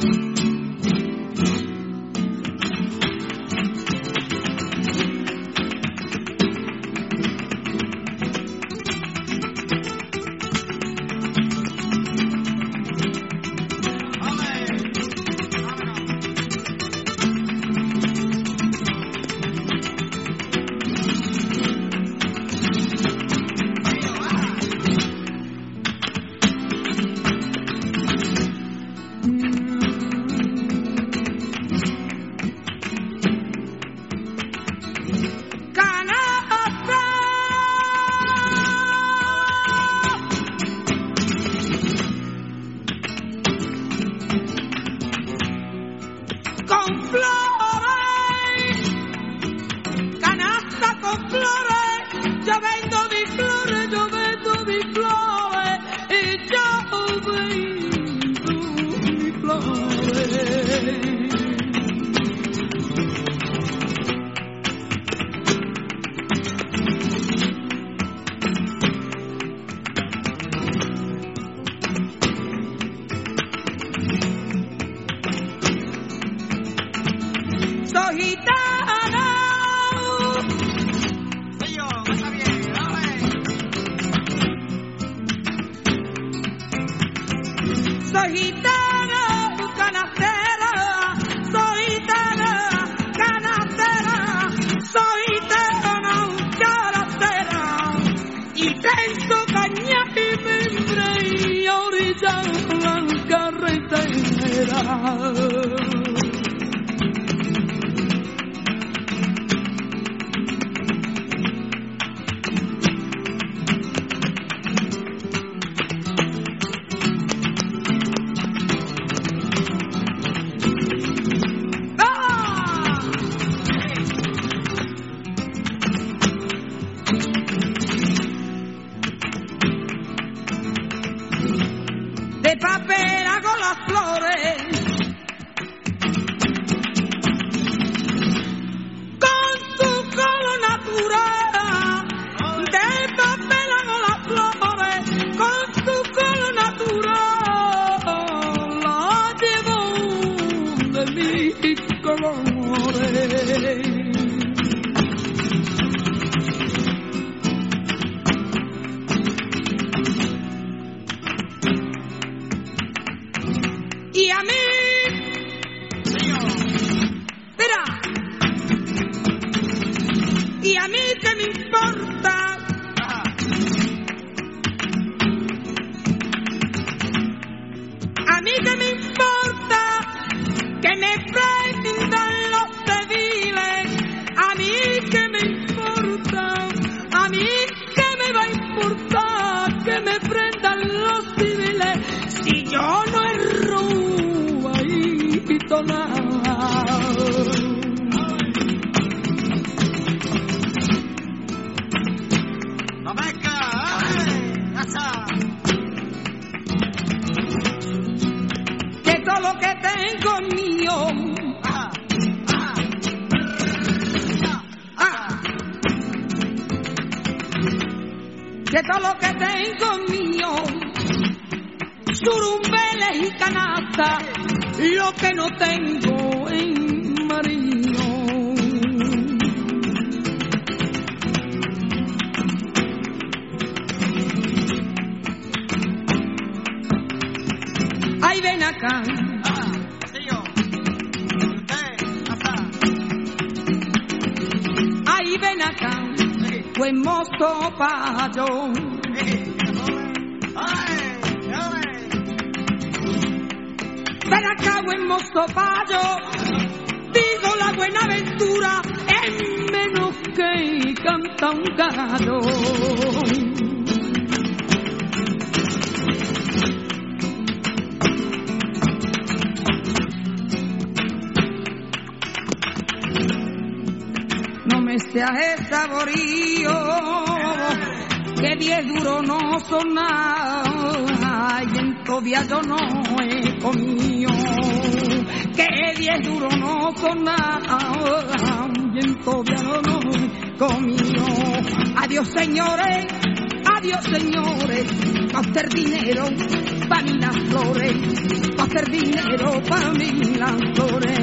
Que todo lo que tengo mío, surumbeles y canasta, lo que no tengo en marino. Ay, ven acá. Ay, ven acá. Buen mozo payo. Ven acá, buen mozo payo. Digo la buena aventura es menos que canta un gallo. No me seas ese saborío, que 10 duros no son nada, y en todavía yo no he comido. Que 10 duros no son nada, y en todavía no he comido. Adiós señores, pa' hacer dinero, pa' mí las flores, pa' hacer dinero, pa' mí las flores.